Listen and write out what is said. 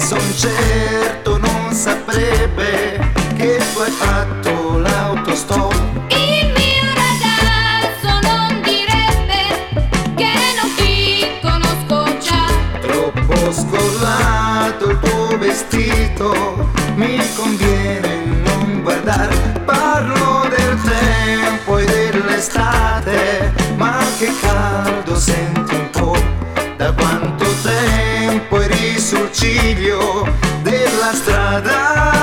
son certo non saprebbe che tu hai fatto l'autostop. Il mio ragazzo non direbbe che non ti conosco già. Troppo scollato il tuo vestito, mi conviene non guardare. Parlo del tempo e dell'estate, ma che caldo senti un po'. Da quanto tempo eri sul ciglio della strada?